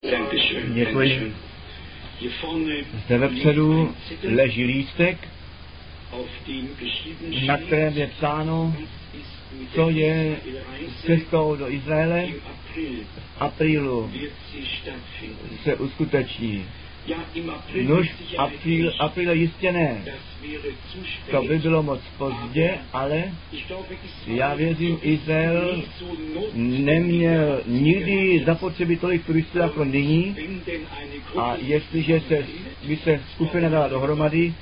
Děkuji. Zde vepředu leží lístek, na kterém je psáno, co je cestou do Izraele v aprílu se uskuteční. Nož apríl jistě ne. To by bylo moc pozdě, ale já věřím, Izrael neměl nikdy zapotřebí tolik turistů jako nyní, a jestliže by se skupina dala dohromady,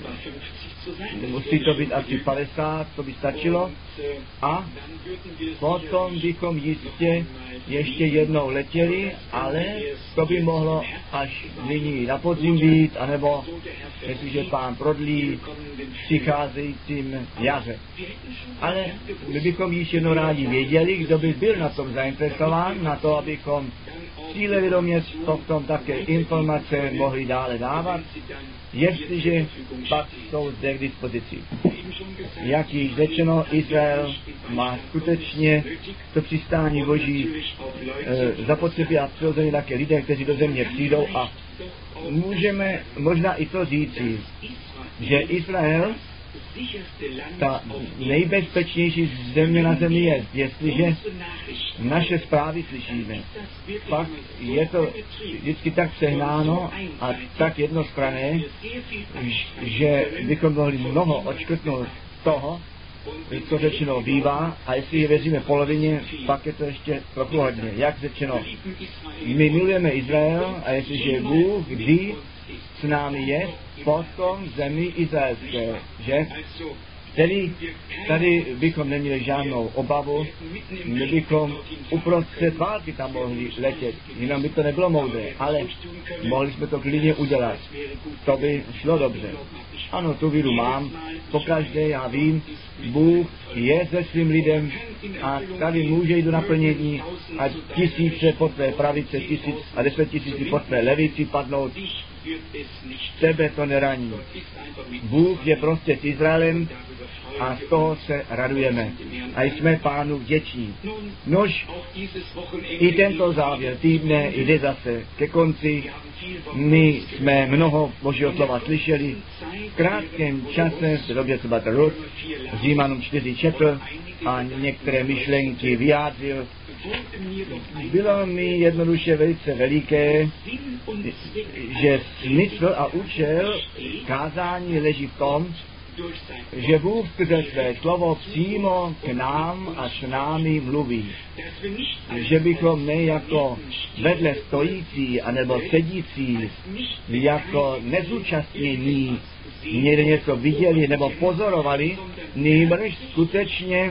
musí to být asi 50, to by stačilo, a potom bychom jistě ještě jednou letěli, ale to by mohlo až nyní na podzim být, anebo jestliže Pán prodlí přicházejícím jaře. Ale my bychom již jednou rádi věděli, kdo by byl na tom zainteresován, na to, abychom cílevědomě v tom také informace mohli dále dávat, jestliže pak jsou zde k dispozici. Jak již řečeno, Izrael má skutečně to přistání Boží zapotřebí a přirozeně také lidé, kteří do země přijdou, a můžeme možná i to říci, že Izrael ta nejbezpečnější země na zemi je, jestliže naše zprávy slyšíme. Pak je to vždycky tak přehnáno a tak jednostranné, že bychom mohli mnoho odškrtnout toho, co řečeno bývá, a jestli věříme polovině, pak je to ještě trochu hodně. Jak řečeno, my milujeme Izrael, a jestliže Bůh kdy s námi je, potom zemi izraelské, že? Tedy tady bychom neměli žádnou obavu, my bychom uprostřed války tam mohli letět, jenom by to nebylo moudré, ale mohli jsme to klidně udělat. To by šlo dobře. Ano, tu víru mám, pokaždé já vím, Bůh je se svým lidem a tady může jít do naplnění a tisíce po tvé pravice, 10 000 po tvé levici padnout. Tebe to neraní. Bůh je prostě s Izraelem a z toho se radujeme. A jsme Pánu vděční. Nož, i tento závěr týdne jde zase ke konci. My jsme mnoho Božího slova slyšeli. V krátkém čase, v době třeba Rod, Římanům 4 četl a některé myšlenky vyjádřil. Bylo mi jednoduše velice veliké, že smysl a účel kázání leží v tom, že Bůh skrze své slovo přímo k nám a s námi mluví. Že bychom ne jako vedle stojící anebo sedící, jako nezúčastnění někde něco viděli nebo pozorovali, nýbrž skutečně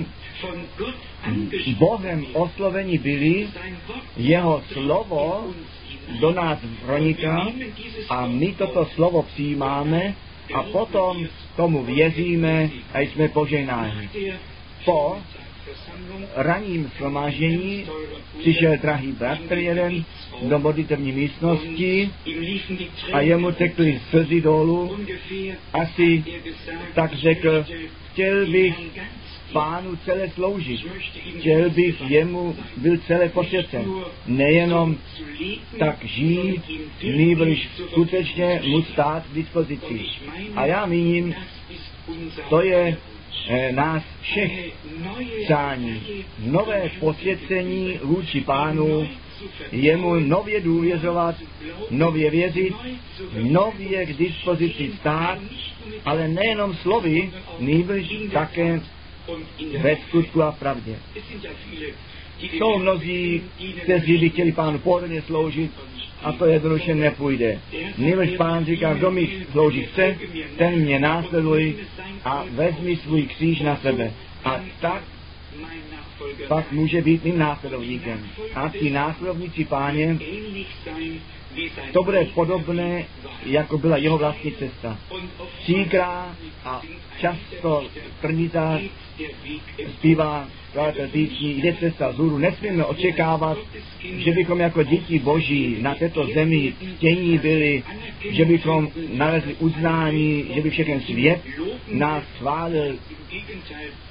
Bohem osloveni byli, jeho slovo do nás proniká a my toto slovo přijímáme a potom tomu věříme a jsme požehnáni. Po ranním shromáždění přišel drahý bratr jeden do modlitevní místnosti a jemu tekly slzy dolů. Asi tak řekl, chtěl bych Pánu celé sloužit. Chtěl bych jemu byl celé posvěcen. Nejenom tak žít, nýbrž skutečně mu stát k dispozici. A já míním, to je nás všech přání. Nové posvěcení vůči Pánu, jemu nově důvěřovat, nově věřit, nově k dispozici stát, ale nejenom slovy, nýbrž také ve skutku a pravdě. Jsou mnozí, kteří by chtěli Pánu pohodlně sloužit, a to jednoduše nepůjde. Nýbrž Pán říká, kdo mi sloužit chce, ten mě následuj a vezmi svůj kříž na sebe. A tak pak může být mým následovníkem. A ti následovníci Páně, to bude podobné, jako byla jeho vlastní cesta. Příkrá a často trnitá zpívá skladatel písní, jde cesta vzhůru. Nesmíme očekávat, že bychom jako děti Boží na této zemi chtění byli, že bychom nalezli uznání, že by všechen svět nás chválil.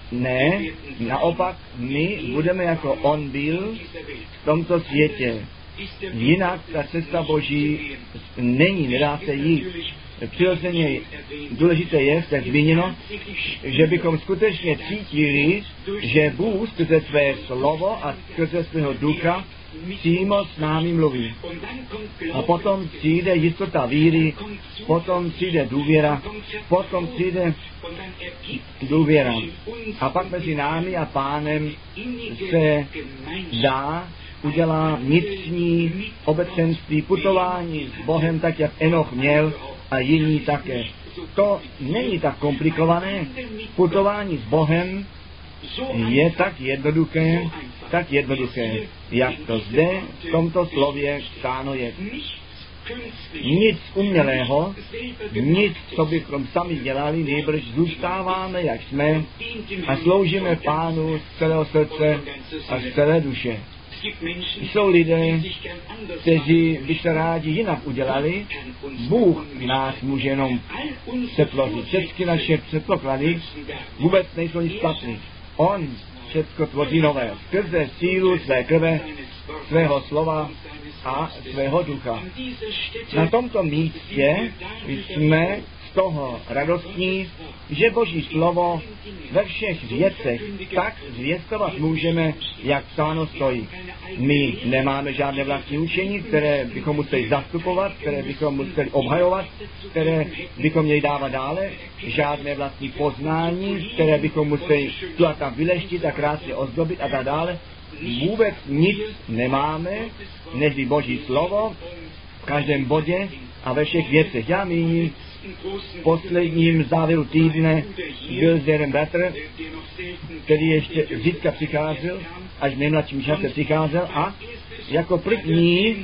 Ne, naopak my budeme jako on byl v tomto světě. Jinak ta cesta Boží není, nedá se jít. Přirozeně důležité je, jak zmíněno, že bychom skutečně cítili, že Bůh skrze své slovo a skrze svého ducha přímo s námi mluví. A potom přijde jistota víry, potom přijde důvěra. A pak mezi námi a Pánem se udělá vnitřní obecenství, putování s Bohem, tak jak Enoch měl a jiní také. To není tak komplikované. Putování s Bohem je tak jednoduché, jak to zde v tomto slově psáno je. Nic umělého, nic, co bychom sami dělali, nejbrž zůstáváme, jak jsme, a sloužíme Pánu z celého srdce a z celé duše. Jsou lidé, kteří by se rádi jinak udělali. Bůh nás může jenom předložit. Všechny naše předpoklady vůbec nejsou nic platný. On všechno tvoří nové. Skrze sílu své krve, svého slova a svého ducha. Na tomto místě jsme z toho radostní, že Boží slovo ve všech věcech tak zvěstovat můžeme, jak psáno stojí. My nemáme žádné vlastní učení, které bychom museli zastupovat, které bychom museli obhajovat, které bychom měli dávat dále, žádné vlastní poznání, které bychom museli tu a tam vyleštit a krásně ozdobit a tak dále. Vůbec nic nemáme, než Boží slovo v každém bodě a ve všech věcech. Já míním, v posledním závěru týdne byl zde jeden bratr, který ještě zítra přicházel, až v nejmladším čase přicházel a jako první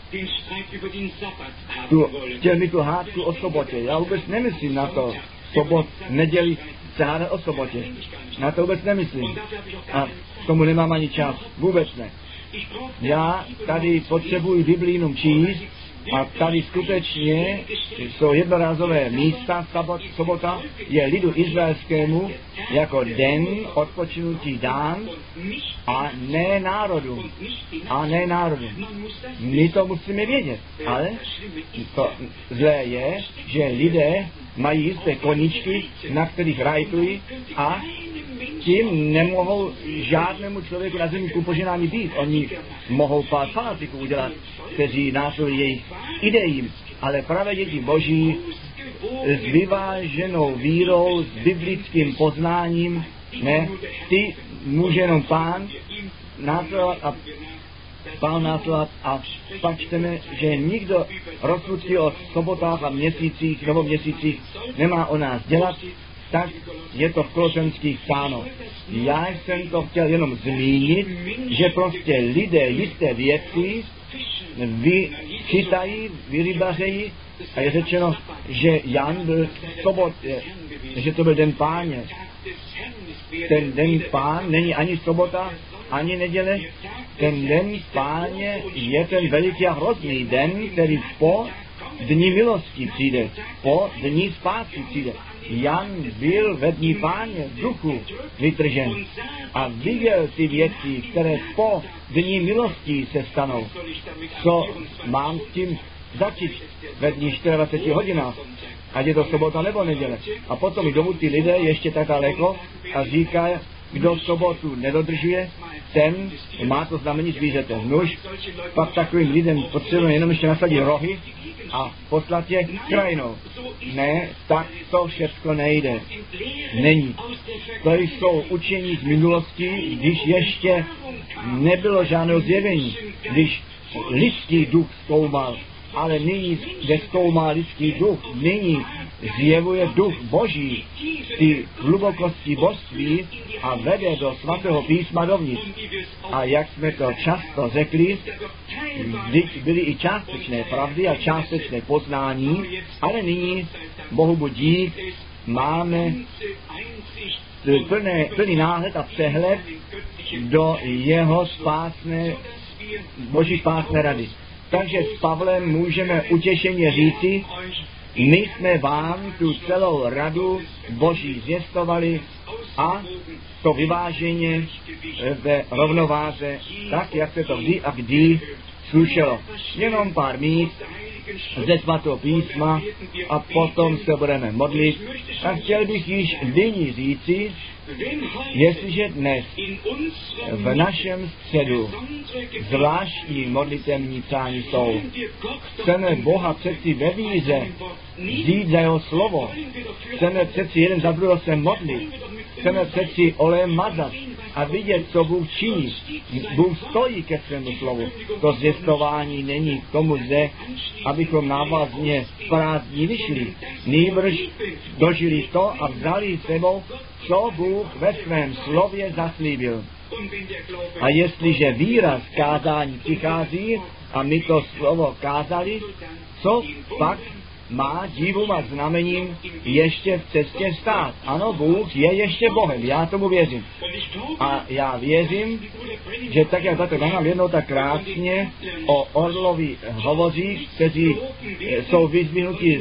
chtěl mi tu hádku o sobotě. Já vůbec nemyslím na to, neděli se hádat o sobotě. Na to vůbec nemyslím. A k tomu nemám ani čas. Vůbec ne. Já tady potřebuji biblínu číst a tady skutečně jsou jednorázové místa, sobota je lidu izraelskému jako den odpočinutí dán a ne národu. My to musíme vědět, ale to zlé je, že lidé mají jisté koníčky, na kterých rajtují a tím nemohou žádnému člověku na zemi ku poženání být. Oni mohou pár fanatiků udělat, kteří následují jejich idejím, ale právě děti Boží s vyváženou vírou, s biblickým poznáním, ne, ty může jenom Pán následovat a pak čteme, že nikdo rozsudky o sobotách a měsících, novoměsících nemá o nás dělat, tak je to v Kolosenských psáno. Já jsem to chtěl jenom zmínit, že prostě lidé jisté věci vychytají, vyrybařejí a je řečeno, že Jan byl v sobotě, že to byl den Páně. Ten den Pán není ani sobota, ani neděle. Ten den Páně je ten veliký a hrozný den, který po dní milosti přijde, po dní spásy přijde. Jan byl ve dní Páně v duchu vytržen a viděl ty věci, které po dní milosti se stanou. Co mám s tím začít ve dní 24 hodinách, ať je to sobota nebo neděle. A potom jdou ty lidé ještě tak daleko a říkají, kdo sobotu nedodržuje, ten má to znamení zvířete. Nuž, pak takovým lidem potřebujeme jenom ještě nasadit rohy a poslat je krajinou. Ne, tak to všechno nejde. Není. To jsou učení z minulosti, když ještě nebylo žádného zjevení, když lidský duch zkoumal, ale nyní nezkoumá lidský duch, nyní zjevuje duch Boží ty hlubokosti božství a vede do svatého písma dovnitř. A jak jsme to často řekli, vždyť byly i částečné pravdy a částečné poznání, ale nyní, Bohu buď dík, máme plný náhled a přehled do jeho Boží spásné rady. Takže s Pavlem můžeme utěšeně říci, my jsme vám tu celou radu Boží zvěstovali a to vyváženě ve rovnováze, tak jak se to vždy a kdy slušelo jenom pár míst ze svatého písma a potom se budeme modlit. A chtěl bych již nyní říci, jestliže dnes v našem středu zvláštní modlitevní přání jsou, chceme Boha přeci ve víře vzít za jeho slovo, chceme přeci jeden za druhého se modlit, chceme přeci olejem mazat a vidět, co Bůh činí. Bůh stojí ke svému slovu. To zvěstování není k tomu zde, abychom návazně prázdní vyšli. Nýbrž dožili to a vzali sebou, co Bůh ve svém slově zaslíbil. A jestliže víra z kázání přichází a my to slovo kázali, co pak má divům a znamením ještě v cestě stát. Ano, Bůh je ještě Bohem, já tomu věřím. A já věřím, že tak, jak tato nám jednou tak krásně o orlovi hovoří, kteří jsou vyzvihnutí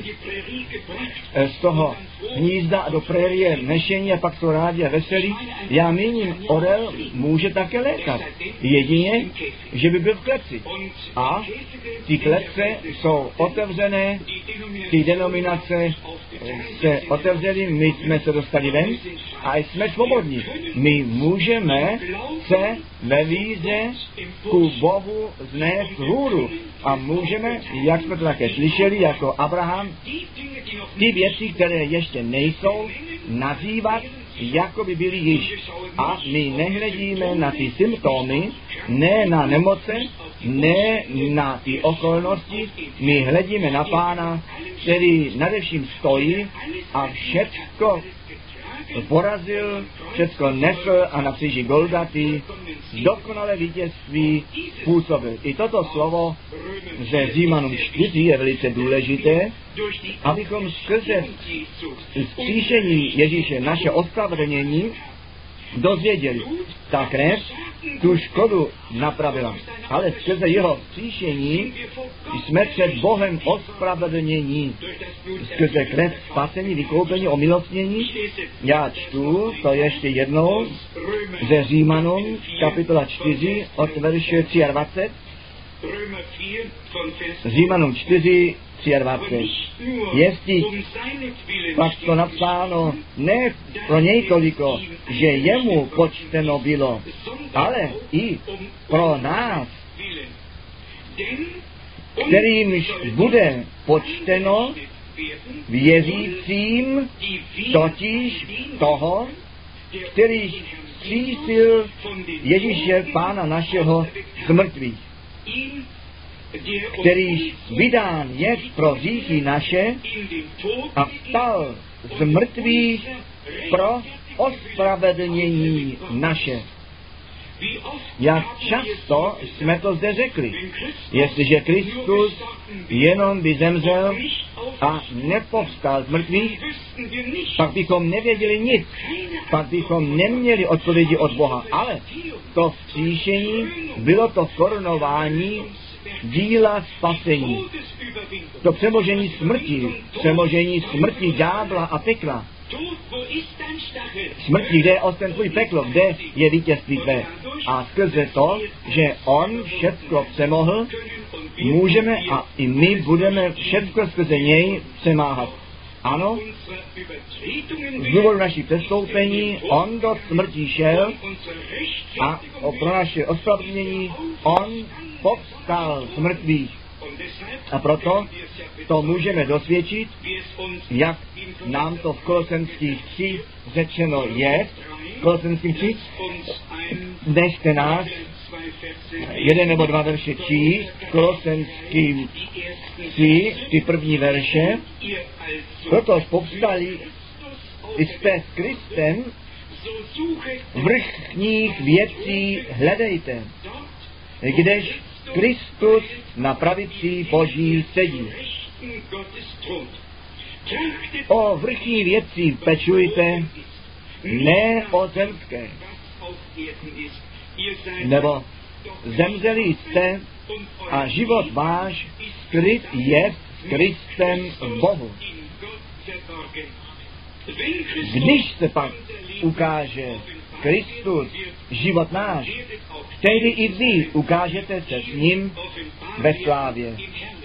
z toho hnízda a do prérie nešení a pak jsou rádi a veselí. Já míním, orel může také létat. Jedině, že by byl v kleci. A ty klece jsou otevřené, ty denominace se otevřely, my jsme se dostali ven a jsme svobodní. My můžeme se ve víře ku Bohu znést hůru a můžeme, jak jsme to také slyšeli, jako Abraham, ty věci, které ještě nejsou, nazývat, jako by byly již. A my nehledíme na ty symptomy, ne na nemoce, ne na ty okolnosti, my hledíme na Pána, který nadevším stojí a všecko porazil, všecko nesl a na kříži Golgaty dokonale vítězství působil. I toto slovo ze Římanům 4 je velice důležité, abychom skrze vzkříšení Ježíše naše ospravedlnění dozvěděli. Ta krev tu škodu napravila, ale skrze jeho vzkříšení jsme před Bohem ospravedlnění. Skrze krev spasení, vykoupení, omilostnění. Já čtu to ještě jednou ze Římanům, kapitola 4, od verše 23. Římanům 4, 23. Jestli pak to napsáno ne pro něj toliko, že jemu počteno bylo, ale i pro nás, kterýmž bude počteno věřícím, totiž toho, který vzkřísil Ježíše Pána našeho z mrtvých, kterýž vydán je pro hříchy naše a vstal z mrtvých pro ospravedlnění naše. Jak často jsme to zde řekli, jestliže Kristus jenom by zemřel a nepovstal z mrtvých, pak bychom nevěděli nic, pak bychom neměli odpovědi od Boha, ale to vzkříšení bylo to korunování díla spasení. To přemožení smrti ďábla a pekla. Smrti, kde je osten tvůj peklo, kde je vítězství tvé. A skrze to, že on všecko přemohl, můžeme a i my budeme všecko skrze něj přemáhat. Ano, z důvodu naší přestoupení on do smrti šel a pro naše ospravedlnění on povstal z mrtvých. A proto to můžeme dosvědčit, jak nám to v Kolosenských 3 řečeno je. Kolosenským 3, nechte nás 1 nebo 2 verše číst, Kolosenským 3, ty první verše, protože povstali jste s Kristem, vrchních věcí hledejte, kdež Kristus na pravici Boží sedí. O vrchní věci pečujte, ne o zemské. Nebo zemřeli jste a život váš skryt je s Kristem v Bohu. Když se pak ukáže Kristus, život náš, tehdy i vy ukážete se s ním ve slávě.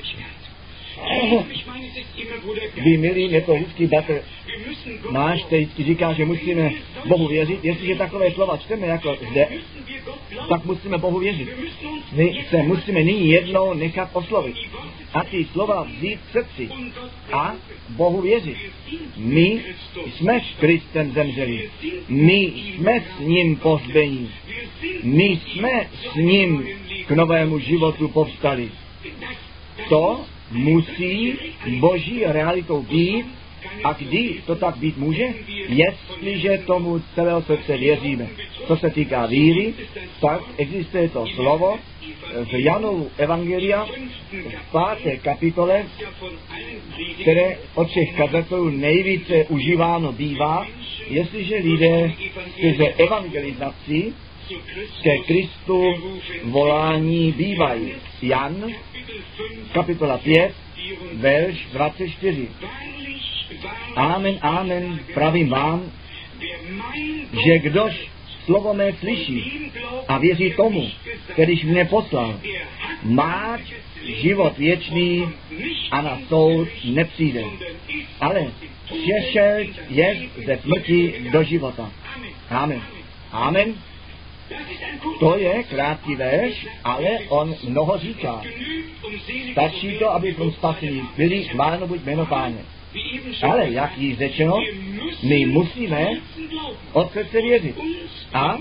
Vy, milí nepohudský bratr náš, který říká, že musíme Bohu věřit, jestliže takové slova čteme jako zde, tak musíme Bohu věřit. My se musíme nyní jednou nechat oslovit a ty slova vzít v srdci a Bohu věřit. My jsme s Kristem zemřeli. My jsme s ním pohřbení. My jsme s ním k novému životu povstali. To musí Boží realitou být, a kdy to tak být může, jestliže tomu celého srdce věříme. Co se týká víry, tak existuje to slovo v Janovu evangelia v 5. kapitole, které od všech kazatelů nejvíce užíváno bývá, jestliže lidé skrze evangelizaci ke Kristu volání bývají. Jan, kapitola 5, verš 24. Amen, amen, pravím vám, že kdož slovo mé slyší a věří tomu, kterýž mě poslal, má život věčný a na soud nepřijde, ale přešel je ze smrti do života. Amen. Amen. To je krátký verš, ale on mnoho říká. Stačí to, abychom spasení byli, chváleno buď jméno Páně. Ale, jak již řečeno, my musíme od srdce věřit a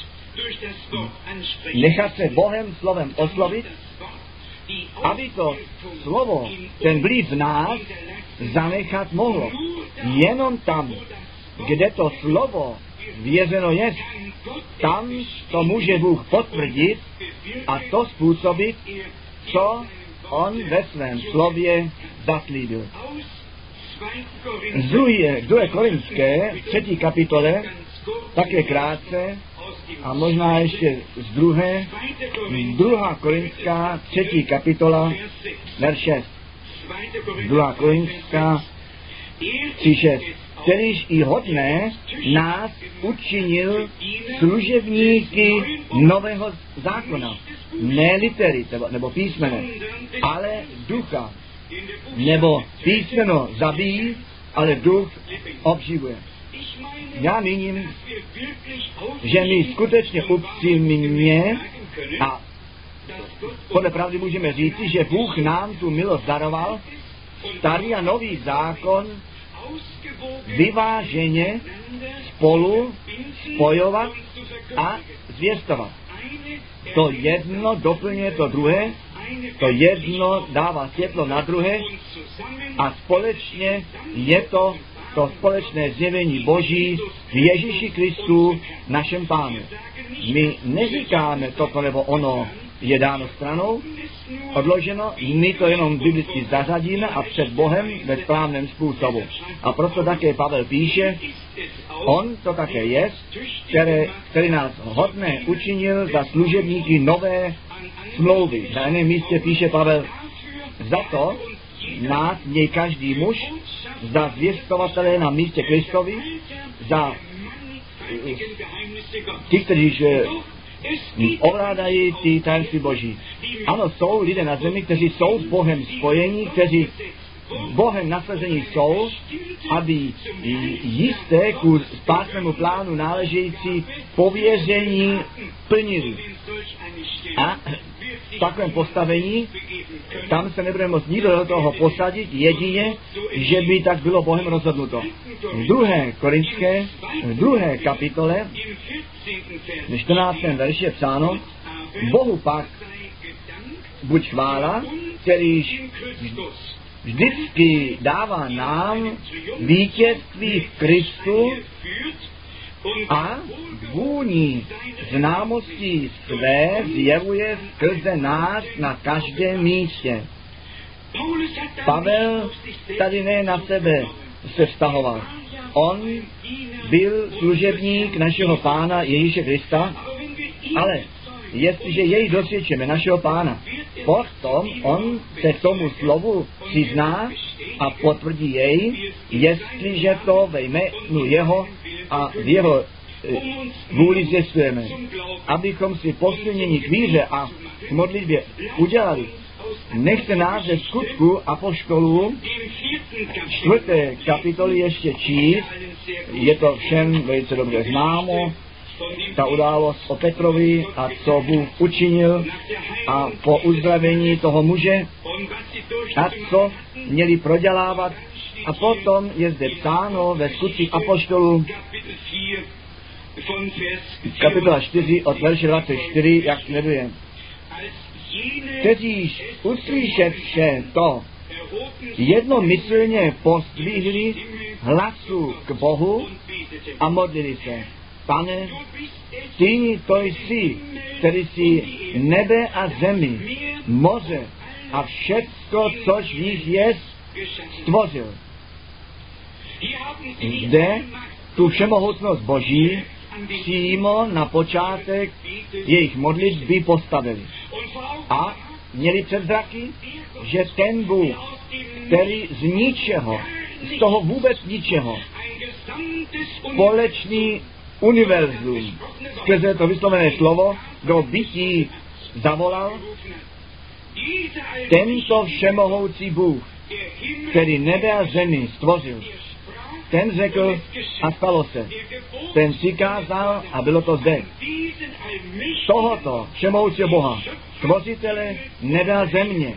nechat se Bohem slovem oslovit, aby to slovo, ten vliv v nás, zanechat mohlo. Jenom tam, kde to slovo věřeno je, tam to může Bůh potvrdit a to způsobit, co on ve svém slově zaslíbil. Z 2. Korinské 3. kapitole, také krátce, a možná ještě z 2. Korintská 3. kapitola, verš 6. 2. Korintská 3.6. Kterýž i hodné nás učinil služebníky nového zákona. Ne litery, nebo písmene, ale ducha. Nebo písmeno zabíjí, ale duch obživuje. Já míním, že my skutečně upřímně a podle pravdy můžeme říci, že Bůh nám tu milost daroval, starý a nový zákon vyváženě spolu spojovat a zvěstovat. To jedno doplňuje to druhé, to jedno dává světlo na druhé a společně je to společné zjevení Boží v Ježíši Kristu, našem Pánu. My neříkáme toto nebo ono je dáno stranou, odloženo, my to jenom biblicky zařadíme a před Bohem ve správném způsobu. A proto také Pavel píše, on to také je, který nás hodné učinil za služebníky nové smlouvy. Na jiném místě píše Pavel, za to nás měj každý muž, za zvěstovatelé na místě Kristovi, za ti, kteří ovládají ty tajemství Boží. Ano, jsou lidé na zemi, kteří jsou s Bohem spojení, kteří Bohem nasazení jsou, aby jisté ku spásnému plánu náležející pověření plnili. A v takovém postavení tam se nebude moct nikdo do toho posadit, jedině, že by tak bylo Bohem rozhodnuto. V 2. Korinské, v 2. kapitole, v 14. verši je psáno, Bohu pak buď chvála, kterýž vždycky dává nám vítězství v Kristu a vůni známostí své zjevuje skrze nás na každém místě. Pavel tady ne na sebe se vztahoval. On byl služebník našeho Pána Ježíše Krista, ale jestliže jej dosvědčíme našeho Pána, potom on se tomu slovu přizná a potvrdí jej, jestliže to ve jménu jeho a v jeho vůli zvěstujeme, abychom si posilnění k víře a k modlitbě udělali. Nechte nás ze Skutku apoštolů 4. kapitoly ještě číst, je to všem velice dobře známo, ta událost o Petrovi a co Bůh učinil a po uzdravení toho muže a co měli prodělávat. A potom je zde psáno ve Skutcích apoštolů kapitola 4 od verše 24, jak sleduje. Kteříž uslyševše to jednomyslně pozdvihli hlasu k Bohu a modlili se. Pane, ty to jsi, který jsi nebe a zemi, moře a všecko, což v nich je, stvořil. Zde tu všemohutnost Boží přímo na počátek jejich modlitby postavili. A měli před zraky, že ten Bůh, který z ničeho, z toho vůbec ničeho, společný univerzum, skrze to vyslovené slovo, do bytí zavolal, tento všemohoucí Bůh, který nebe a zemi stvořil, ten řekl a stalo se. Ten přikázal a bylo to zde. Tohoto všemohoucího Boha, stvořitele nebe a země,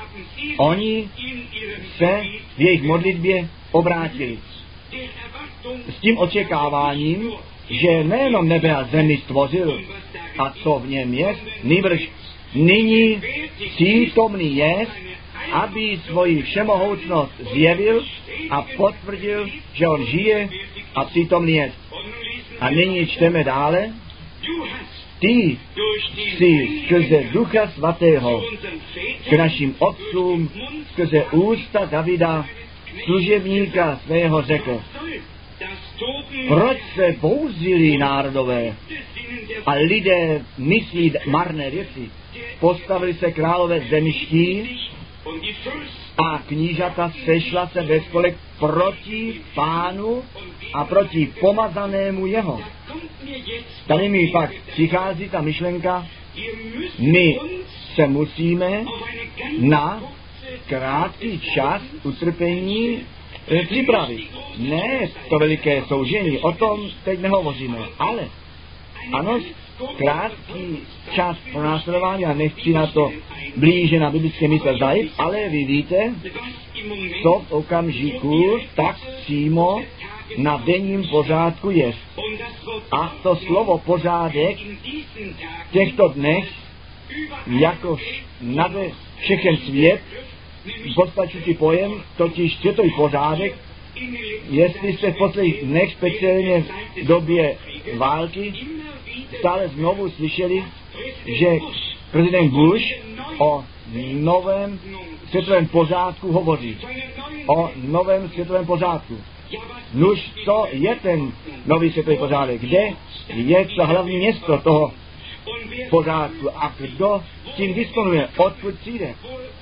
oni se v jejich modlitbě obrátili. S tím očekáváním, že nejenom nebe a zemi stvořil a co v něm je, nýbrž nyní přítomný je, aby svoji všemohoucnost zjevil a potvrdil, že on žije a přítomný je. A nyní čteme dále. Ty jsi skrze Ducha Svatého k našim otcům, skrze ústa Davida, služebníka svého řekl. Proč se bouřili národové a lidé myslí marné věci? Postavili se králové zemiští a knížata sešla se ve spolek proti Pánu a proti pomazanému jeho. Tady mi pak přichází ta myšlenka, my se musíme na krátký čas utrpení připravit. Ne to veliké soužení, o tom teď nehovoříme, ale ano, krátký čas pro následování, a nechci na to blíže na biblické místa zajít, ale vy víte, co v okamžiku tak přímo na denním pořádku je. A to slovo pořádek v těchto dnech, jakož nade všechen svět, postačující pojem, totiž světový pořádek, jestli jste v posledních dnech, speciálně v době války, stále znovu slyšeli, že prezident Bush o novém světovém pořádku hovoří. O novém světovém pořádku. Nuž, co je ten nový světový pořádek? Kde je to hlavní město toho pořádku? A kdo tím disponuje? Odkud přijde?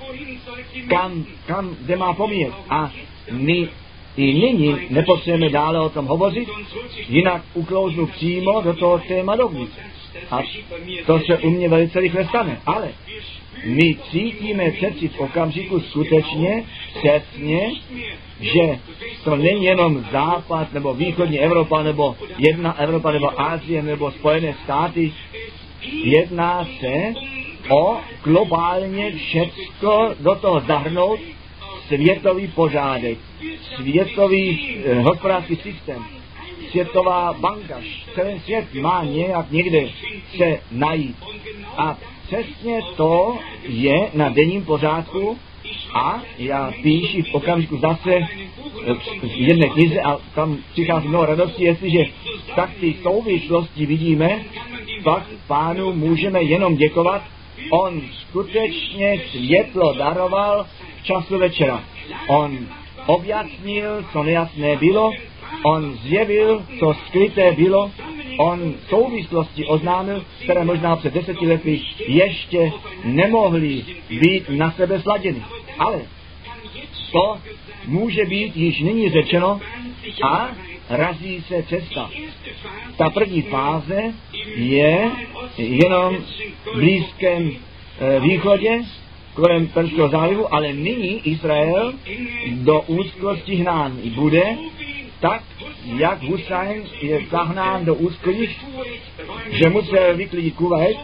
Kde má pomíjet? A my i nyní nepotřebujeme dále o tom hovořit, jinak uklouznu přímo do toho téma dovnitř. A to se u mě velice rychle stane. Ale my cítíme přeci v okamžiku skutečně, přesně, že to není jenom západ, nebo východní Evropa, nebo jedna Evropa, nebo Asie, nebo Spojené státy. Jedná se o globálně všecko do toho zahrnout světový pořádek, světový hospodářský systém, světová banka, celý svět má nějak někde se najít. A přesně to je na denním pořádku a já píši v okamžiku zase v jedné knize a tam přichází mnoho radosti, jestliže tak ty souvislosti vidíme, pak Pánu můžeme jenom děkovat. On skutečně světlo daroval v času večera. On objasnil, co nejasné bylo, on zjevil, co skryté bylo, on souvislosti oznámil, které možná před 10 lety ještě nemohly být na sebe sladěny. Ale to může být již nyní řečeno a razí se cesta. Ta první fáze je jenom v Blízkém východě, kolem Perského zálivu, ale nyní Izrael do úzkosti hnán bude, tak, jak Husajn je zahnán do úzkých, že musel vyklidit Kuvajt,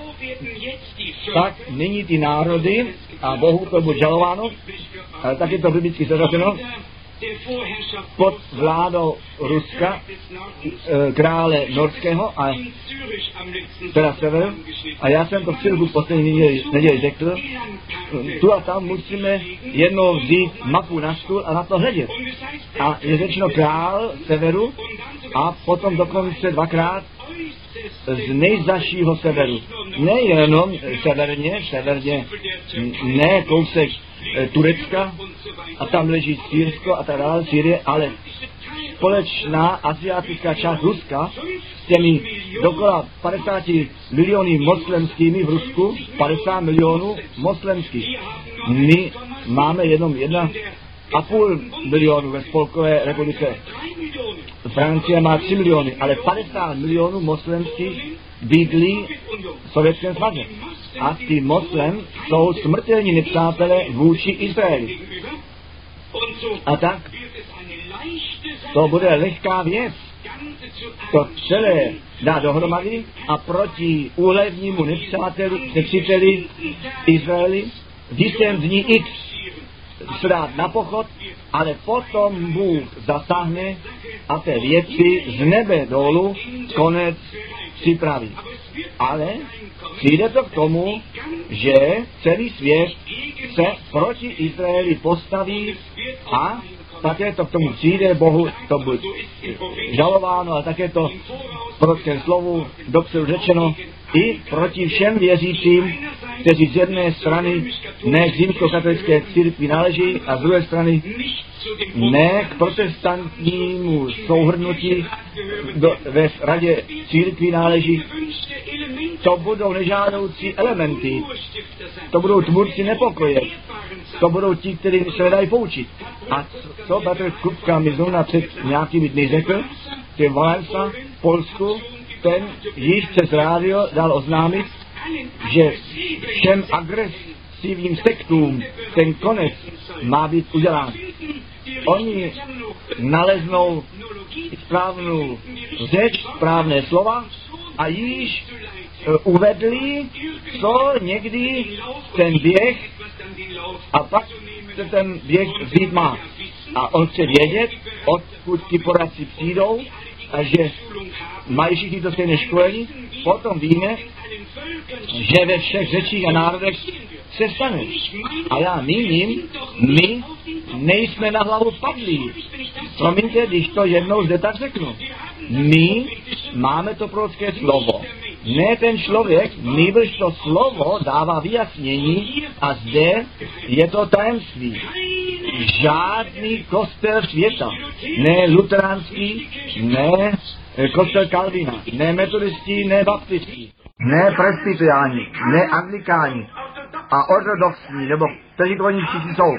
tak nyní ty národy, a Bohu to bude žalováno, ale tak je to biblicky zařazeno, pod vládou Ruska, krále norského, a teda sever, a já jsem to v Cyrku poslední neděli řekl, tu a tam musíme jednou vzít mapu na stůl a na to hledět. A je řečeno král severu a potom dokonce dvakrát z nejzašího severu. Nejenom severně, ne kousek Turecka a tam leží Sýrsko a tak dále, Sýrie, ale společná asiatická část Ruska s těmi dokola 50 miliony moslemskými v Rusku, 50 milionů moslemských. My máme jenom 1,5 milionu ve Spolkové republice. Francie má 3 miliony, ale 50 milionů moslemských bydlí v Sovětském svazu. A ty moslem jsou smrtelní nepřátelé vůči Izraeli. A tak to bude lehká věc to celé dá dohromady a proti úlevnímu nepříteli Izraeli v jistém dní X se dát na pochod, ale potom Bůh zasáhne a té věci z nebe dolů konec připraví. Ale přijde to k tomu, že celý svět se proti Izraeli postaví a také to k tomu přijde, Bohu to bude žalováno, ale také to v prorockém slovu dopředu řečeno i proti všem věřícím, kteří z jedné strany ne k římskokatolické církvi náleží a z druhé strany ne k protestantnímu souhrnutí ve radě církví náleží. To budou nežádoucí elementy, to budou tvůrci nepokoje, to budou ti, kteří se nedají poučit. A co bratr Kupka mi zrovna před nějakými dny řekl, že Valensa v Polsku, ten již přes rádio dal oznámit, že všem agresivním sektům ten konec má být udělán. Oni naleznou správnou řeč, správné slova a již uvedli, co někdy ten běh a pak se ten běh vzít má. A on chce vědět, odkud ti poradci přijdou a že mají všichni to stejné školení, potom víme, že ve všech řečích a národech se stane. A já míním, my nejsme na hlavu padlí. Promiňte, když to jednou zde tak řeknu. My máme to prorocké slovo. Ne ten člověk, nýbrž to slovo dává vyjasnění a zde je to tajemství. Žádný kostel světa, ne luteránský, ne kostel Kalvina, ne metodisti, ne baptisti, ne presbyteriáni, ne anglikáni a ortodoxní, nebo kteří to oni všichni jsou,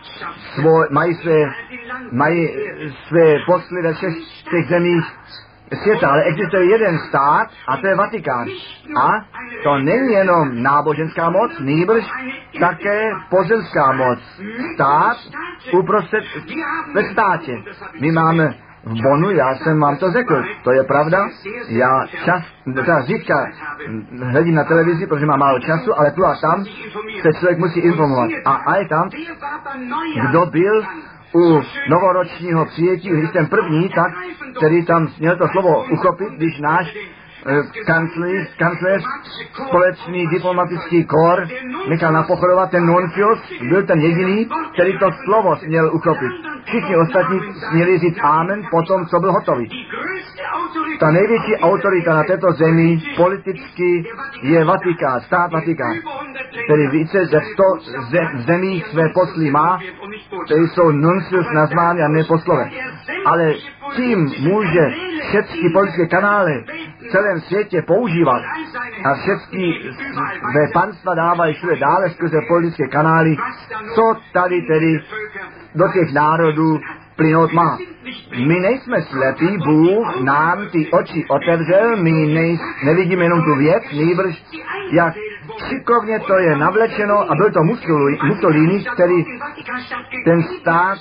mají své posly ve všech těch zemích světa, ale existuje jeden stát a to je Vatikán. A to není jenom náboženská moc, nýbrž také pozemská moc. Stát uprostřed ve státě. My máme v Bonu, já jsem vám to řekl, to je pravda, já řídka hledím na televizi, protože mám málo času, ale tu a tam se člověk musí informovat. A je tam, kdo byl u novoročního přijetí, když ten první, tak, který tam měl to slovo uchopit, když náš kancléř, společný diplomatický kor nechal napochodovat, ten Nuncius byl ten jediný, který to slovo směl uchopit. Všichni ostatní směli říct amen potom, co byl hotový. Ta největší autorita na této zemi politicky je Vatikán, stát Vatikán, který více ze 100 zemí své posly má, který jsou Nuncius nazvány a ne poslové. Ale tím může všechny politické kanály v celém světě používat a všechny své panstva dávají všude dále skrze politické kanály, co tady tedy do těch národů plynout má. My nejsme slepí, Bůh nám ty oči otevřel, my nevidíme jenom tu věc, nejbrž jak šikovně to je navlečeno a byl to Mussolini, který ten stát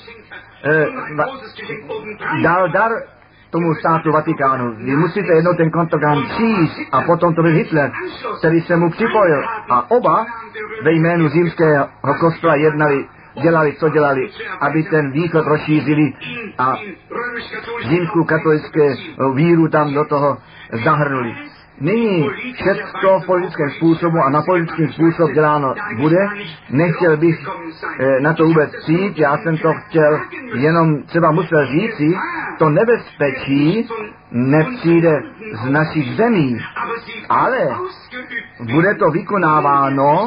dal dar tomu státu Vatikánu. Vy musíte jednou ten kontrakt číst a potom to byl Hitler, který se mu připojil. A oba ve jménu římského kostela dělali, co dělali, aby ten východ rozšířili a římskou katolickou víru tam do toho zahrnuli. Nyní všechno v politickém způsobu a na politický způsob děláno bude. Nechtěl bych na to vůbec přijít, já jsem to chtěl, jenom třeba musel říci, to nebezpečí nepřijde z našich zemí, ale bude to vykonáváno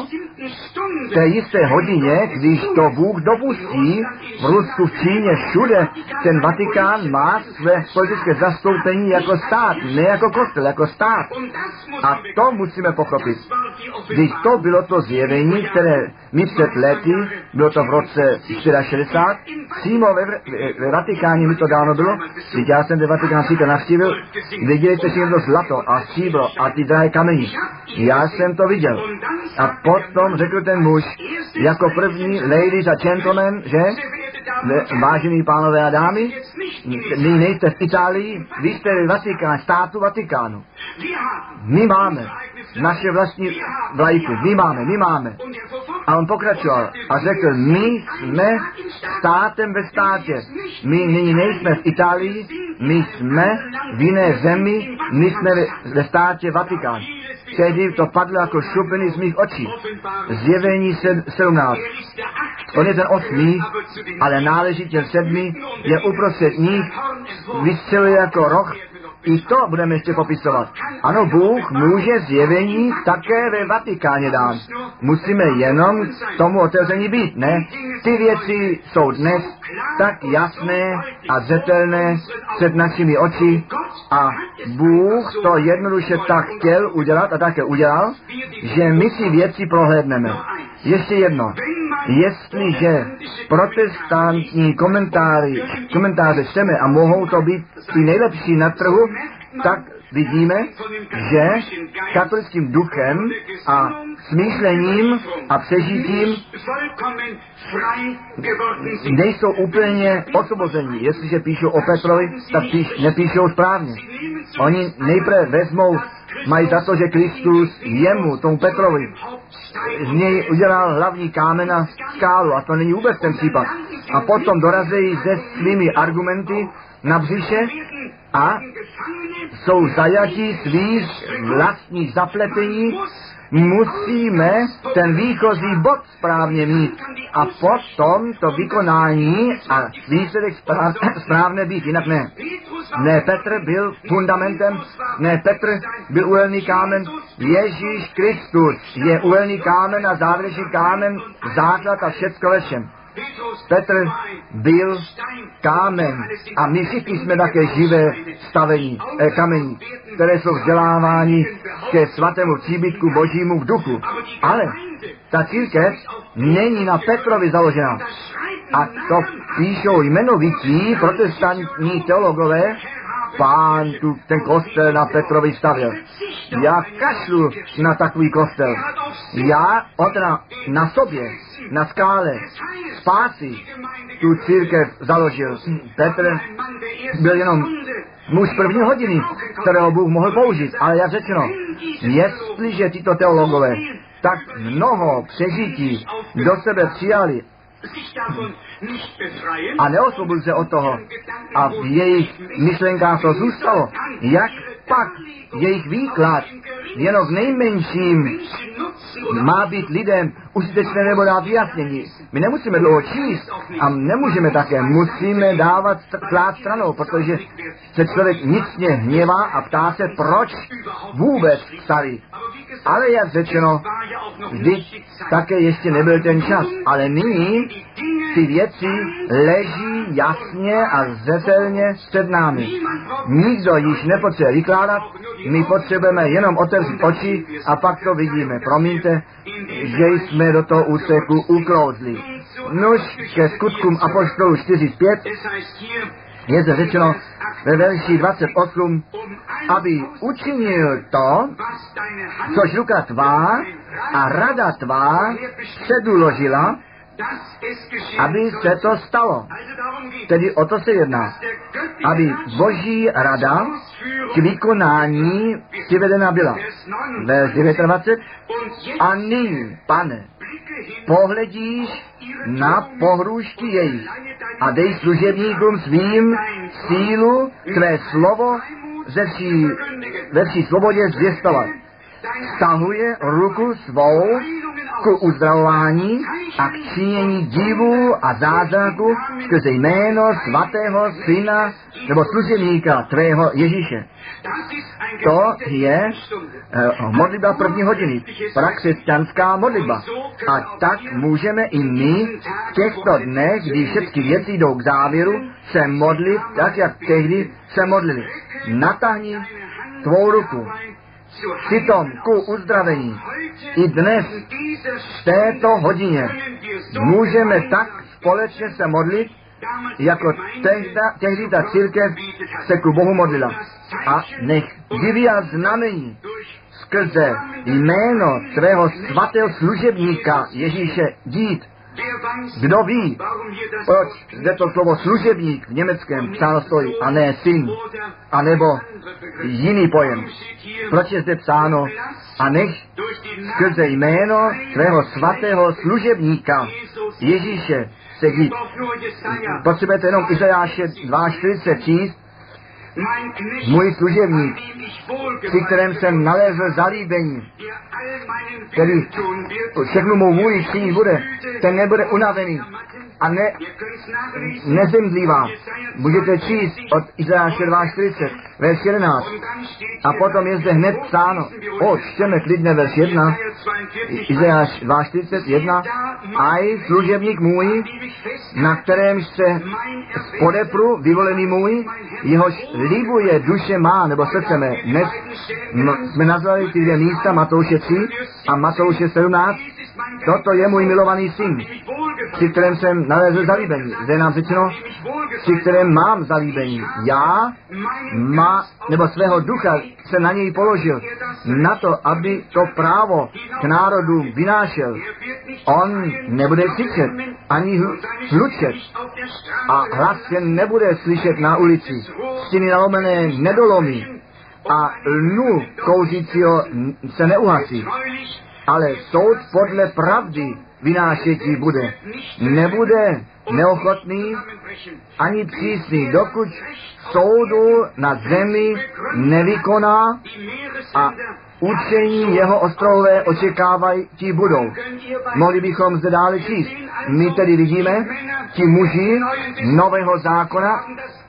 v té jisté hodině, když to Bůh dopustí. V Rusku, v Číně, všude ten Vatikán má své politické zastoupení jako stát, ne jako kostel, jako stát. A to musíme pochopit. Když to bylo to zjevení, které my před lety, bylo to v roce 64, přímo ve Vatikáně mi to dávno bylo, když já jsem ve Vatikán si to navštívil, viděli jste všechno zlato a stříbro a ty drahé kameny. Já jsem to viděl. A potom řekl ten muž, jako první ladies a gentlemen, že? Vážení pánové a dámy, vy nejste v Itálii, vy jste v Vatikán, státu Vatikánu. My máme naše vlastní vlajku, my máme. A on pokračoval a řekl, my jsme státem ve státě. My nyní nejsme v Itálii, my jsme v jiné zemi, my jsme ve státě Vatikán. Tehdy to padlo jako šupiny z mých očí. Zjevení 17. On je ten 8, ale náležitě 7 je uprostřed nich, vystřeluje jako roh. I to budeme ještě popisovat. Ano, Bůh může zjevení také ve Vatikáně dát. Musíme jenom tomu otevření být, ne? Ty věci jsou dnes tak jasné a zřetelné před našimi oči a Bůh to jednoduše tak chtěl udělat a také udělal, že my si věci prohlédneme. Ještě jedno. Jestliže protestantní komentáře čteme a mohou to být ty nejlepší na trhu, tak vidíme, že katolickým duchem a smýšlením a přežitím nejsou úplně osvobození. Jestliže píšou o Petrovi, tak nepíšou správně. Oni nejprve vezmou, mají za to, že Kristus jemu, tomu Petrovi, z něj udělal hlavní kámen a skálu, a to není vůbec ten případ. A potom dorazí se svými argumenty na břiše a jsou zajatí svých vlastních zapletení. Musíme ten výchozí bod správně mít a potom to vykonání a výsledek správně být, jinak ne. Ne, Petr byl fundamentem, ne, Petr byl úhelný kámen, Ježíš Kristus je úhelný kámen a závěrečný kámen, základ a všecko ve všem. Petr byl kámen a my všichni jsme také živé kamení, které jsou vzděláváni ke svatému příbytku Božímu v duchu. Ale ta církev není na Petrovi založena. A to píšou jmenovití protestantní teologové, Pán tu ten kostel na Petrovi stavěl. Já kašlu na takový kostel. On na sobě, na skále, spásy, tu církev založil. Petr byl jenom muž první hodiny, kterého Bůh mohl použít. Ale jak řečeno, jestliže tyto teologové tak mnoho přežití do sebe přijali a neosvobodují se od toho a v jejich myšlenkách to zůstalo, jak pak jejich výklad jenom v nejmenším má být lidem užitečné nebo dát vyjasnění. My nemusíme dlouho číst a nemůžeme také, musíme dávat klát stranou, protože se člověk nicně hněvá a ptá se, proč vůbec psali. Ale jak řečeno, vždyť také ještě nebyl ten čas, ale nyní ty věci leží jasně a zřetelně před námi. Nikdo již nepotřebuje vykládat, my potřebujeme jenom otevřít oči a pak to vidíme. Promiňte, že jsme do toho úseku uklouzli. Nož ke skutkům apoštolů 4:5 je zde řečeno ve verši 28, aby učinil to, což ruka tvá a rada tvá předuložila, aby se to stalo. Tedy o to se jedná. Aby Boží rada k vykonání přivedena byla. Verš 29. A nyní, Pane, pohledíš na pohrůžky jejich a dej služebníkům svým sílu tvé slovo ve vší svobodě zvěstovat. Stahuje ruku svou k uzdravování a k činění divů a zázraků skrze jméno svatého syna nebo služebníka tvého Ježíše. To je modlitba první hodiny, prakřesťanská modlitba. A tak můžeme i my v těchto dnech, kdy všechny věci jdou k závěru, se modlit tak, jak tehdy se modlili. Natáhni tvou ruku přitom ku uzdravení. I dnes v této hodině můžeme tak společně se modlit, jako tehdy ta církev se ku Bohu modlila. A nech divy a znamení skrze jméno tvého svatého služebníka Ježíše dít. Kdo ví, proč zde to slovo služebník v německém psáno stojí, a ne syn, anebo jiný pojem. Proč je zde psáno, a nech skrze jméno tvého svatého služebníka Ježíše se dít. Potřebujete jenom Izajáše 2:40 číst. Můj služebník, při kterém jsem nalézl zalíbení, který všechnu mou vůli činit bude, ten nebude unavený a nezemdlívá. Můžete číst od Izajáše 2:40, verš 11. A potom je zde hned psáno, čteme klidně verš 1, Izajáš 2:41, aj služebník můj, na kterém se podepru, vyvolený můj, jehož líbuje duše má, nebo srdce mé. Dnes jsme nazvali ty dvě místa, Matouše 3 a Matouše 17. Toto je můj milovaný syn, při kterém jsem nalezl zalíbení. Zde nám řečeno, při kterém mám zalíbení. Já nebo svého ducha se na něj položil, na to, aby to právo k národům vynášel. On nebude křičet, ani hlučet a hlas se nebude slyšet na ulici. Stěny nalomené nedolomí a lnu kouřícího se neuhasí. Ale soud podle pravdy vynášetí bude. Nebude neochotný ani přísný, dokud soudu na zemi nevykoná a učení jeho ostrovové očekávají, ti budou. Mohli bychom zde dále číst. My tedy vidíme, ti muži nového zákona,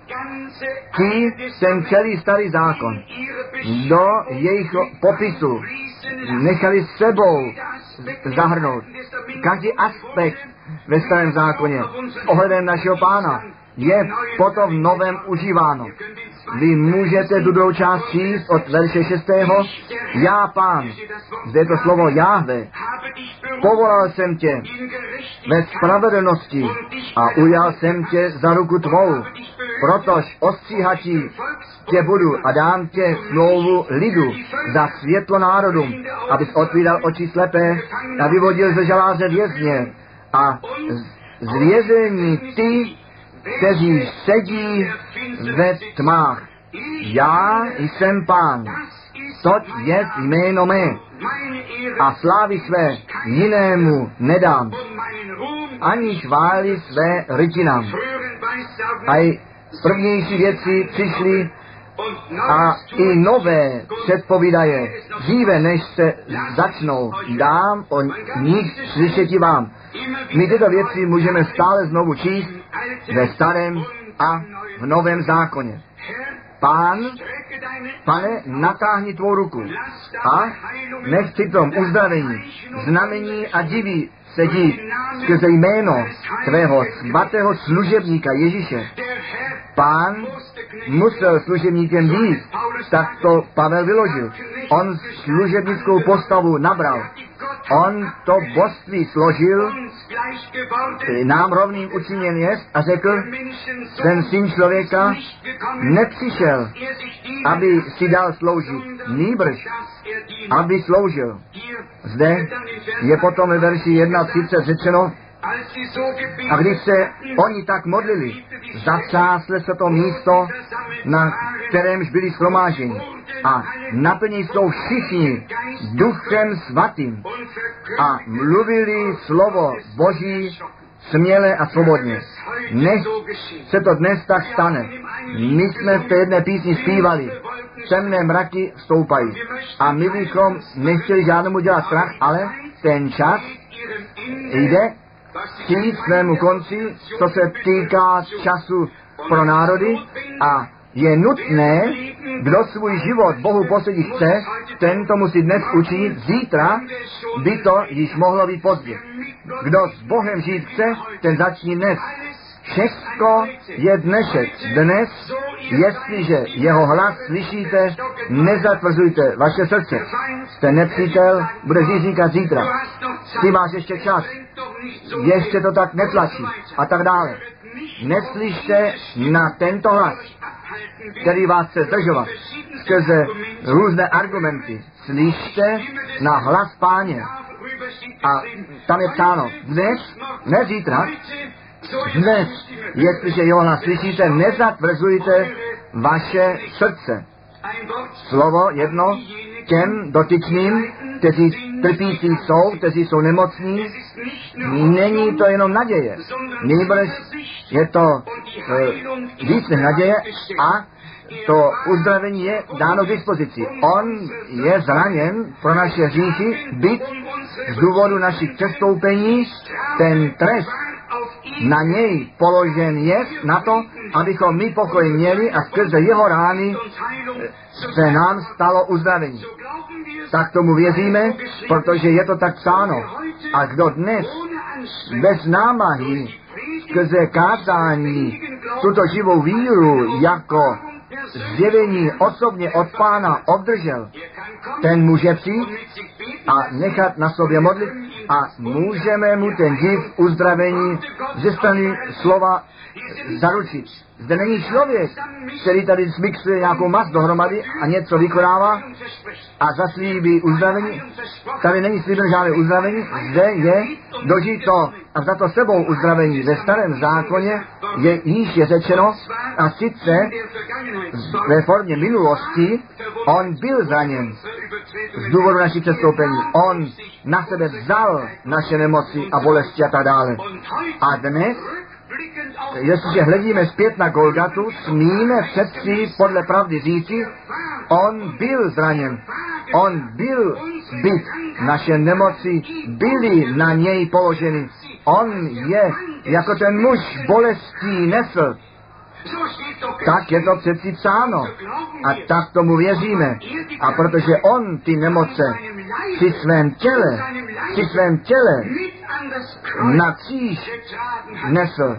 ti ten celý starý zákon do jejich popisu nechali s sebou zahrnout. Každý aspekt ve starém zákoně s ohledem našeho Pána je potom v novém užíváno. Vy můžete tu druhou část číst od verše 6. Já, Pán, zde je to slovo Jahve, povolal jsem tě ve spravedlnosti a ujal jsem tě za ruku tvou, protož ostříhatí tě budu a dám tě smlouvu lidu za světlo národům, abys otvíral oči slepé a vyvodil ze žaláře vězně a zvězení ty, kteří sedí ve tmách. Já jsem Pán, toť je jméno mé a slávy své jinému nedám, ani chvály své rytinám. A prvnější věci přišly a i nové předpovídaje, dříve než se začnou, dám o nich slyšeti vám. My tyto věci můžeme stále znovu číst ve starém a v novém zákoně. Pane, natáhni tvou ruku a nech přitom uzdravení, znamení a divy se dít skrze jméno tvého svatého služebníka Ježíše. Pán musel služebníkem být, tak to Pavel vyložil. On služebnickou postavu nabral On to božství složil, nám rovným učiněn jest a řekl, ten syn člověka nepřišel, aby si dal sloužit, nýbrž, aby sloužil. Zde je potom ve verši 31 řečeno, a když se oni tak modlili, zatřáslo se to místo, na kterémž byli shromážděni. A naplněni jsou všichni Duchem Svatým a mluvili slovo Boží směle a svobodně. Nech se to dnes tak stane. My jsme v té jedné písni zpívali, temné mraky stoupají. A my bychom nechtěli žádnému dělat strach, ale ten čas jde k svému konci, co se týká času pro národy a je nutné, kdo svůj život Bohu posvětit chce, ten to musí dnes učinit, zítra by to již mohlo být pozdě. Kdo s Bohem žít chce, ten začne dnes. Všechno je dnešek. Dnes, jestliže jeho hlas slyšíte, nezatvrzujte vaše srdce. Ten nepřítel bude říkat zítra. Ty máš ještě čas. Ještě to tak netlačí. A tak dále. Neslyšte na tento hlas, který vás chce zdržovat skrze různé argumenty. Slyšte na hlas Páně. A tam je psáno, dnes, ne zítra, dnes, jestliže jeho hlas slyšíte, nezatvrzujte vaše srdce. Slovo jedno těm dotyčným, kteří trpící jsou, kteří jsou nemocní, není to jenom naděje. Nýbrž je to víc než naděje a to uzdravení je dáno k dispozici. On je zraněn pro naše hříchy, byt z důvodu našich přestoupení, ten trest na něj položen je na to, abychom my pokoj měli a skrze jeho rány se nám stalo uzdravení. Tak tomu věříme, protože je to tak psáno. A kdo dnes bez námahy skrze kázání tuto živou víru jako zjevení osobně od Pána obdržel, ten může přijít a nechat na sobě modlit a můžeme mu ten div uzdravení ze strany slova zaručit. Zde není člověk, který tady smixuje nějakou mast dohromady a něco vykonává a zaslíbí uzdravení. Tady není slíbeno žádné uzdravení, zde je dožito a za to sebou uzdravení. Ve starém zákoně již je řečeno, a sice ve formě minulosti on byl zraněn z důvodu našich přestoupení. On na sebe vzal naše nemoci a bolesti a tak dále. A dnes, jestliže hledíme zpět na Golgatu, smíme přeci podle pravdy říci, on byl zraněn, on byl byt, naše nemoci byly na něj položeny. On je jako ten muž bolestí nesl. Tak je to přeci psáno. A tak tomu věříme. A protože on ty nemoce při svém těle na kříž nesl.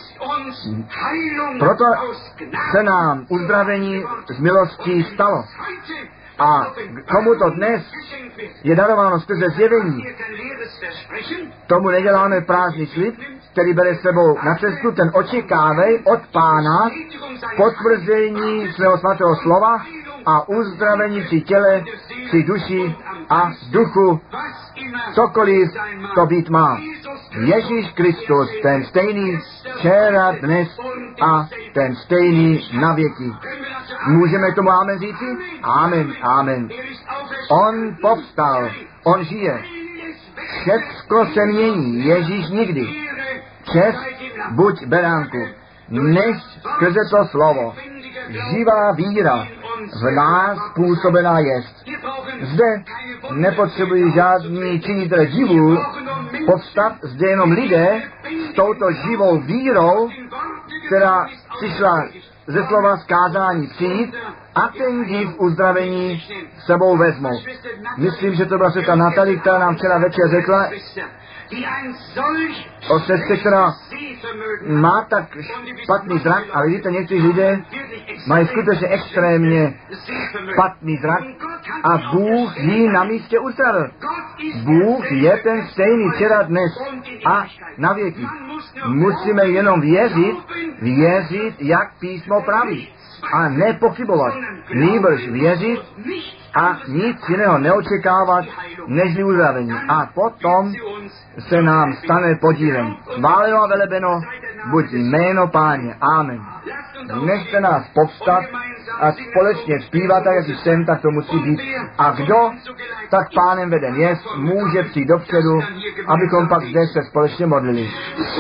Proto se nám uzdravení z milostí stalo. A komu to dnes je darováno skrze zjevení, tomu neděláme prázdný slib, který bere s sebou na cestu, ten očekávej od Pána potvrzení svého svatého slova a uzdravení při těle, při duši a duchu, cokoliv to být má. Ježíš Kristus, ten stejný včera, dnes a ten stejný na věky. Můžeme k tomu amen říci? Amen, amen. On povstal, on žije. Všecko se mění, Ježíš nikdy. Čest buď beránku, než skrze to slovo. Živá víra v nás působená jest. Zde nepotřebují žádný činitel divů povstat, zde jenom lidé s touto živou vírou, která přišla ze slova zkázání přijít a ten div uzdravení sebou vezmou. Myslím, že to byla sestra Natalie, která nám včera večer řekla, o sestře, která má tak špatný zrak, a vidíte, někteří lidé mají skutečně extrémně špatný zrak a Bůh ji na místě uzdravil. Bůh je ten stejný včera, dnes a na věky. Musíme jenom věřit, jak písmo praví. A nepochybovat, nýbrž věřit a nic jiného neočekávat, než uzdravení. A potom se nám stane podílem. Chváleno a velebeno, buď jméno Páně. Amen. Nechte nás povstat a společně zpívat, tak jak jsem, tak to musí být. A kdo tak Pánem veden jest, může přijít dopředu, abychom pak zde se společně modlili.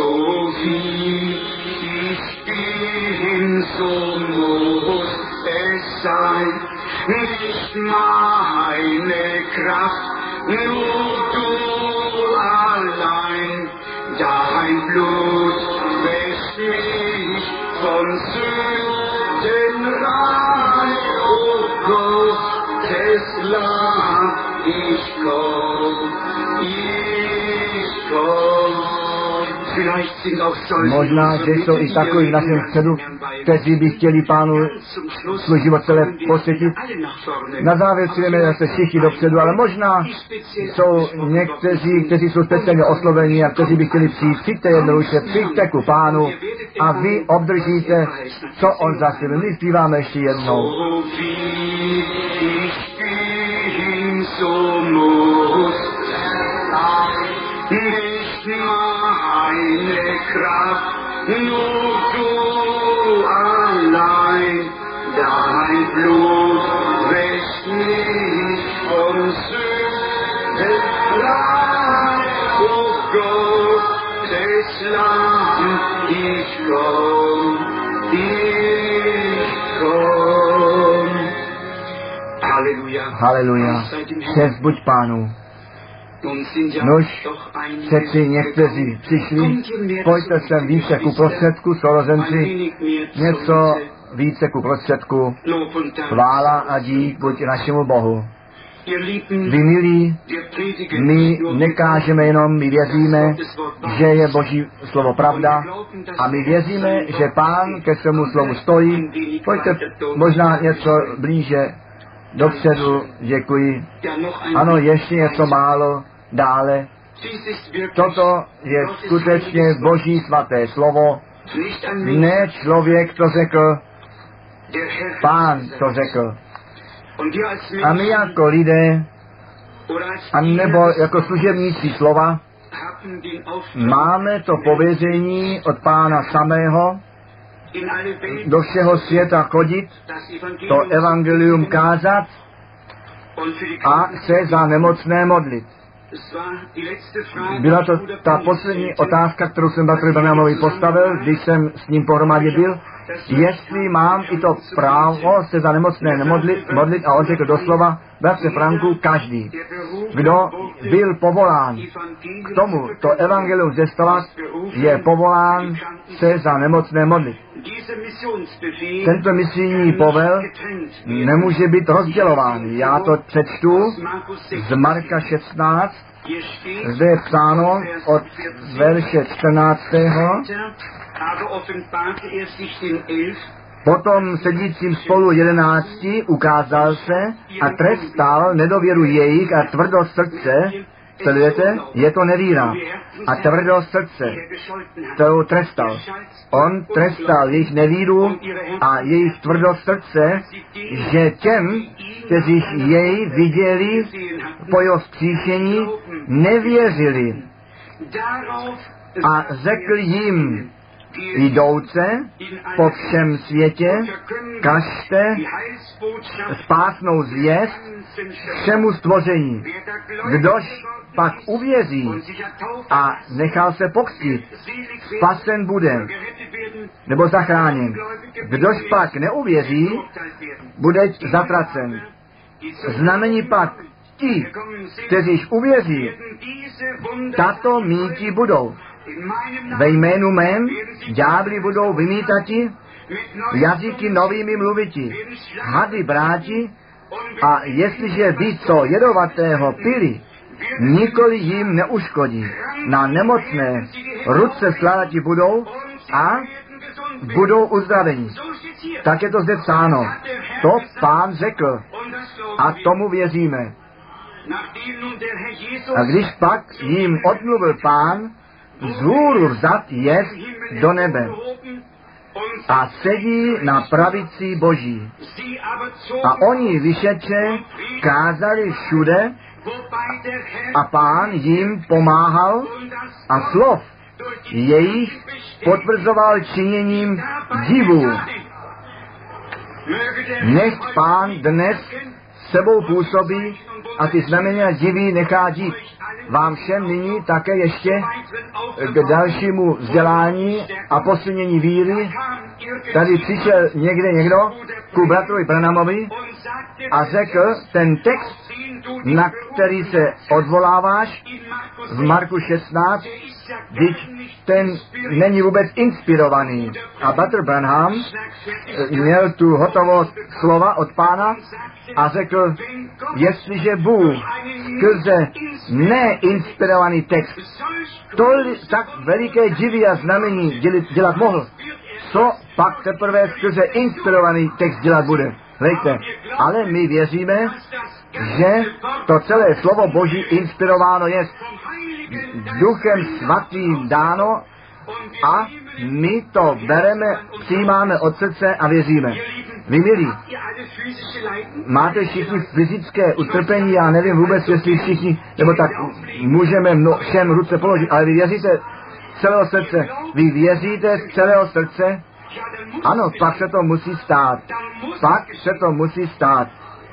So muss es sein, nicht meine Kraft, nur du allein, dein Blut wäscht mich von Sünden rein, o Gottes Lamm, ich komm. Možná, že jsou i takový v našem středu, kteří by chtěli Pánu svůj život celé posvětit. Na závěr přijdeme zase všichni dopředu, ale možná jsou někteří, kteří jsou speciálně osloveni a kteří by chtěli přijít. Přijďte jednoduše, přijďte ku Pánu a vy obdržíte, co on zaslíbil. My zpíváme ještě jednou. Meine Kraft, nur du allein, dein Blut wäscht mich von Sünden rein, o Gottes Lamm, ich komm. Halleluja. Halleluja. Čest buď Pánu. Nož, přeci někteří přišli, pojďte sem více ku prostředku, sourozenci, něco více ku prostředku, chvála a dík buď našemu Bohu. Vy milí, my nekážeme jenom, my věříme, že je Boží slovo pravda a my věříme, že Pán ke svému slovu stojí. Pojďte možná něco blíže dopředu, děkuji. Ano, ještě něco málo dále. Toto je skutečně Boží svaté slovo. Ne člověk to řekl, Pán to řekl. A my jako lidé, a nebo jako služebníci slova, máme to pověření od Pána samého do všeho světa chodit, to evangelium kázat a se za nemocné modlit. Byla to ta poslední otázka, kterou jsem bratru Branhamovi postavil, když jsem s ním pohromadě byl, jestli mám i to právo se za nemocné modlit, a on řekl doslova, bratře Franku, každý, kdo byl povolán k tomu to evangelium zvěstovat, je povolán se za nemocné modlit. Tento misijní povel nemůže být rozdělován. Já to přečtu z Marka 16, zde je psáno od verše 14. Potom sedícím spolu 11 ukázal se a trestal nedověru jejich a tvrdost srdce. Sledujete? Je to nevíra. A tvrdost srdce, kterou trestal. On trestal jejich nevíru a jejich tvrdost srdce, že těm, kteří jej viděli po jeho vzkříšení, nevěřili. A řekl jim, jdouce po všem světě, kažte spásnou zvěst všemu stvoření. Kdož pak uvěří a nechal se pokřtít, spasen bude, nebo zachráněn. Kdož pak neuvěří, bude zatracen. Znamení pak ti, kteří uvěří, tato mýti budou. Ve jménu mém ďábli budou vymítati, jazyky novými mluviti, hady bráti, a jestliže by co jedovatého pili, nikoli jim neuškodí. Na nemocné ruce skládat budou a budou uzdraveni. Tak je to zde psáno. To Pán řekl a tomu věříme. A když pak jim odmluvil Pán, vzhůru vzat jest do nebe a sedí na pravici Boží. A oni vyšetře kázali všude a Pán jim pomáhal a slov jejich potvrzoval činěním divů. Nech Pán dnes sebou působí a ty znamení divy nechá dít. Vám všem nyní také ještě k dalšímu vzdělání a posilnění víry. Tady přišel někdo ku bratrovi Branhamovi a řekl, ten text, na který se odvoláváš v Marku 16, ten není vůbec inspirovaný. A bratr Branham měl tu hotovost slova od Pána a řekl, jestliže Bůh skrze neinspirovaný text tak veliké divy a znamení dělat mohl, co pak teprve skrze inspirovaný text dělat bude. Hlejte, ale my věříme, že to celé slovo Boží inspirováno je Duchem Svatým dáno a my to bereme, přijímáme od srdce a věříme. Vy milí, máte všichni fyzické utrpení, já nevím vůbec, jestli všichni, nebo tak můžeme všem ruce položit, ale vy věříte z celého srdce. Vy věříte z celého srdce? Ano, pak se to musí stát. Pak se to musí stát.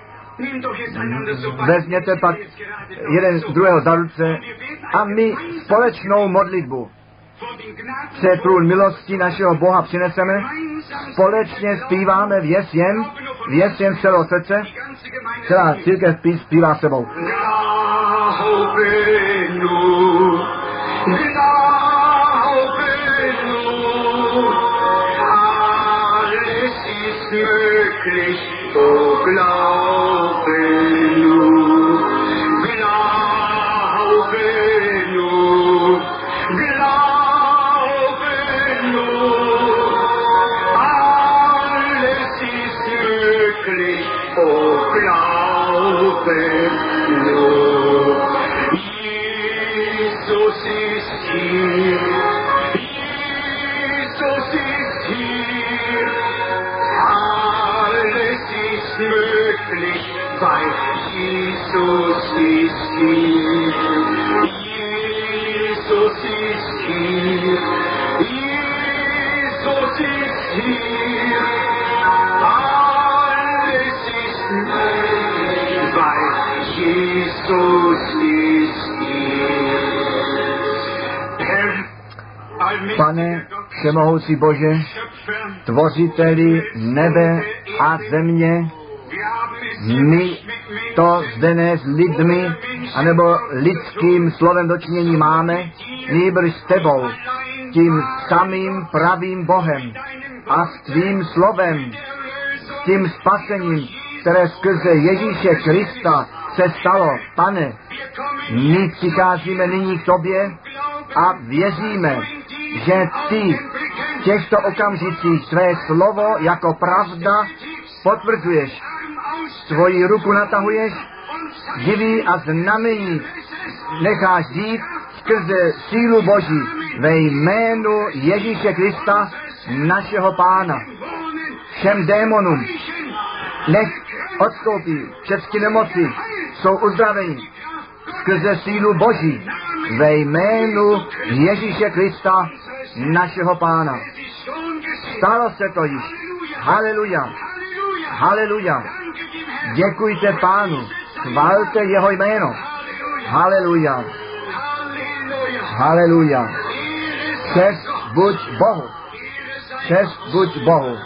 Vezměte pak jeden druhého za ruce a my společnou modlitbu před trůn milosti našeho Boha přineseme, společně zpíváme věř jen celého srdce, celá církev zpívá sebou. Pane všemohoucí Bože, tvořiteli nebe a země, my to zde ne s lidmi, anebo lidským slovem dočinění máme, nýbrž s tebou, tím samým pravým Bohem a s tvým slovem, s tím spasením, které skrze Ježíše Krista se stalo. Pane, my přicházíme nyní k tobě a věříme, že ty v těchto okamžicích své slovo jako pravda potvrzuješ. Tvoji ruku natahuješ, divy a znamení necháš dít skrze sílu Boží ve jménu Ježíše Krista, našeho Pána. Všem démonům nech odstoupí, všechny nemoci jsou uzdraveni skrze sílu Boží ve jménu Ježíše Krista, našeho Pána. Stalo se to již. Haleluja. Haleluja. Děkujte Pánu. Chvalte jeho jméno. Haleluja. Haleluja. Čest buď Bohu. Čest buď Bohu.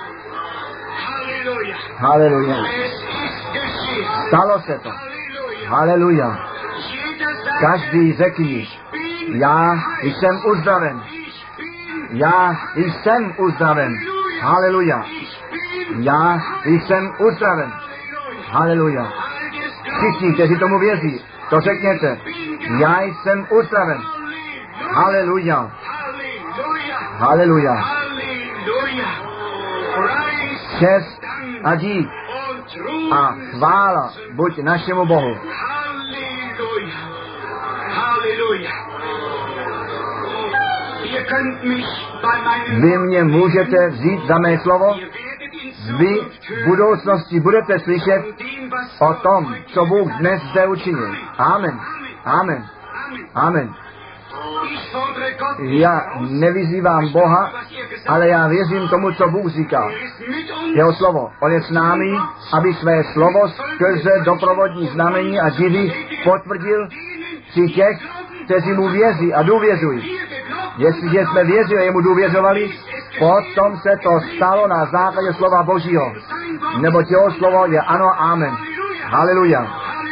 Haleluja. Stalo se to. Haleluja. Každý řekni, já jsem uzdraven. Já jsem uzdraven. Haleluja. Já jsem uzdraven. Haleluja. Všichni, kteří tomu věří, to řekněte. Já jsem uzdraven. Haleluja. Haleluja. Čest a dík a chvála buď našemu Bohu. Vy mě můžete vzít za mé slovo, vy v budoucnosti budete slyšet o tom, co Bůh dnes zde učinil. Amen. Amen. Amen. Já nevyzývám Boha, ale já věřím tomu, co Bůh říká. Jeho slovo. On je s námi, aby své slovo skrze doprovodní znamení a divy potvrdil při těch, kteří mu věří a důvěřují. Jestliže jsme věřili a jemu důvěřovali, potom se to stalo na základě slova Božího. Neboť jeho slovo je ano, amen. Haleluja.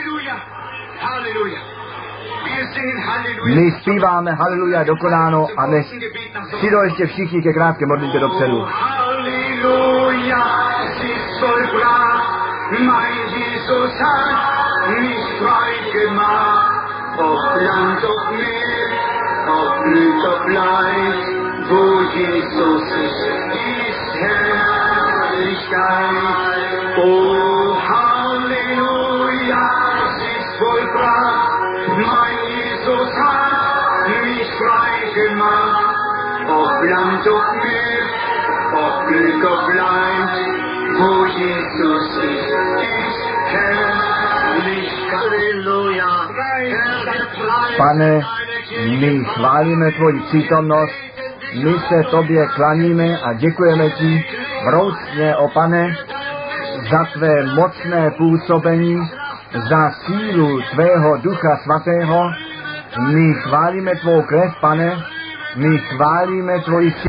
My zpíváme haleluja dokonáno a než přijdou ještě všichni ke krátké modlitbě dopředu. Haleluja, jsi vollbracht, mein Jesus hat mich frei gemacht, ob Land, ob Meer, ob Blüt, ob Leid, wo Jesus ist Herrlichkeit. Oh, Halleluja, es ist vollbracht, mein Jesus hat mich frei gemacht, ob Land, ob Meer, ob Glück, ob Leid, wo Jesus ist Herrlichkeit. Halleluja, Pane, my chválíme tvoji přítomnost, my se tobě klaníme a děkujeme ti vroucně, o Pane, za tvé mocné působení, za sílu tvého Ducha Svatého. My chválíme tvou krev, Pane, my chválíme tvoji